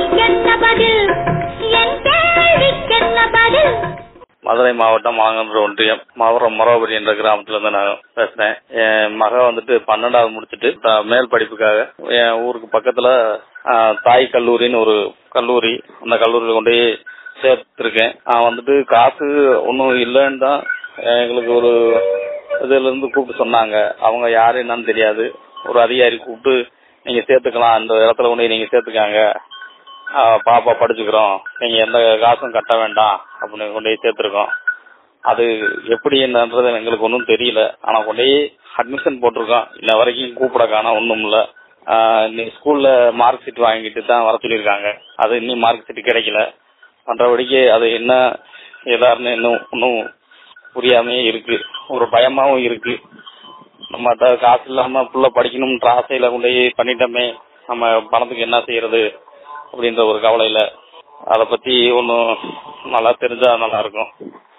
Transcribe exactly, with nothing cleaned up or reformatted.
மதுரை மாவட்டம் மாங்கன்ற ஒன்றியம் மாவரம் மொரவபுரி என்ற கிராமத்துல இருந்து நான் பேசுறேன். என் மக வந்துட்டு பன்னெண்டாவது முடிச்சுட்டு மேல் படிப்புக்காக என் ஊருக்கு பக்கத்துல தாய் கல்லூரின்னு ஒரு கல்லூரி, அந்த கல்லூரியில கொண்டு சேர்த்திருக்கேன். நான் வந்துட்டு காசு ஒன்றும் இல்லைன்னு தான் எங்களுக்கு ஒரு இதுல இருந்து கூப்பிட்டு சொன்னாங்க. அவங்க யாரு என்னன்னு தெரியாது. ஒரு அதிகாரி கூப்பிட்டு நீங்க சேர்த்துக்கலாம், அந்த இடத்துல கொண்டு நீங்க சேர்த்துக்காங்க, பாப்பா படிச்சுக்கிறோம், நீங்க எந்த காசும் கட்ட வேண்டாம் அப்படின்னு கொண்டு சேர்த்துருக்கோம். அது எப்படி என்னன்றது எங்களுக்கு ஒன்றும் தெரியல. ஆனா கொண்டு அட்மிஷன் போட்டிருக்கோம். இன்ன வரைக்கும் கூப்பிட காணோம், ஒன்றும் இல்லை. இன்னைக்கு ஸ்கூல்ல மார்க் ஷீட் வாங்கிட்டு தான் வர சொல்லியிருக்காங்க. அது இன்னும் மார்க் ஷீட் கிடைக்கல. பண்றபடிக்கு அது என்ன ஏதாருன்னு இன்னும் ஒன்றும் புரியாமையே இருக்கு. ஒரு பயமாவும் இருக்கு. நம்ம காசு இல்லாம புள்ள படிக்கணும்ன்ற ஆசையில கொண்டு பண்ணிட்டோமே, நம்ம பணத்துக்கு என்ன செய்யறது அப்படின்ற ஒரு கவலையில. அதை பத்தி ஒன்றும் நல்லா தெரிஞ்சா நல்லா இருக்கும்.